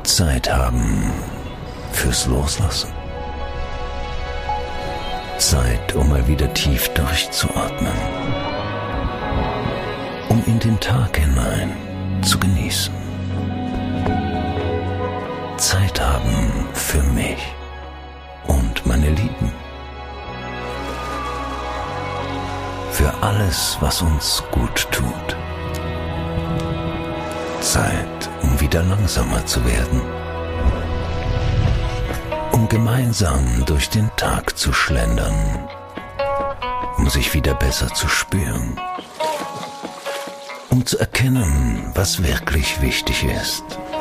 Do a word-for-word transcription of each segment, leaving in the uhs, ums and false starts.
Zeit haben fürs Loslassen. Zeit, um mal wieder tief durchzuatmen. Um in den Tag hinein zu genießen. Zeit haben für mich und meine Lieben. Für alles, was uns gut tut. Zeit, um wieder langsamer zu werden. Um gemeinsam durch den Tag zu schlendern. Um sich wieder besser zu spüren. Um zu erkennen, was wirklich wichtig ist.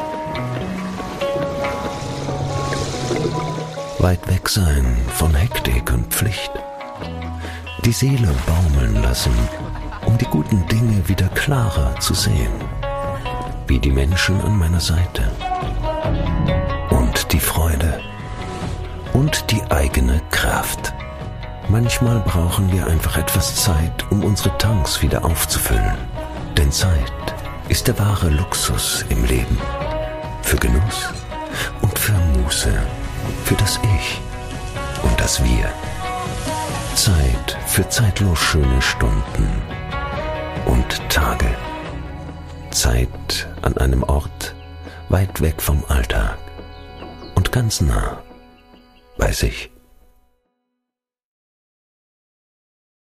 Weit weg sein von Hektik und Pflicht. Die Seele baumeln lassen, um die guten Dinge wieder klarer zu sehen. Wie die Menschen an meiner Seite. Und die Freude. Und die eigene Kraft. Manchmal brauchen wir einfach etwas Zeit, um unsere Tanks wieder aufzufüllen. Denn Zeit ist der wahre Luxus im Leben. Für Genuss und für Muße. Für das Ich und das Wir. Zeit für zeitlos schöne Stunden und Tage. Zeit an einem Ort weit weg vom Alltag und ganz nah bei sich.